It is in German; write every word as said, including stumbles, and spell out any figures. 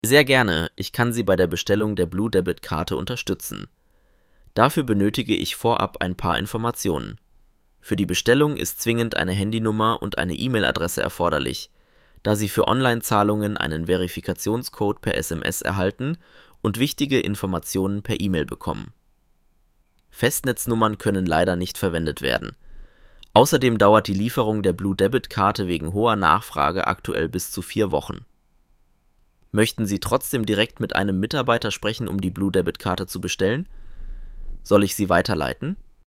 Sehr gerne, ich kann Sie bei der Bestellung der Blue Debit Karte unterstützen. Dafür benötige ich vorab ein paar Informationen. Für die Bestellung ist zwingend eine Handynummer und eine E-Mail-Adresse erforderlich, da Sie für Online-Zahlungen einen Verifikationscode per S M S erhalten und wichtige Informationen per E-Mail bekommen. Festnetznummern können leider nicht verwendet werden. Außerdem dauert die Lieferung der Blue Debit Karte wegen hoher Nachfrage aktuell bis zu vier Wochen. Möchten Sie trotzdem direkt mit einem Mitarbeiter sprechen, um die Blue Debit Karte zu bestellen? Soll ich Sie weiterleiten?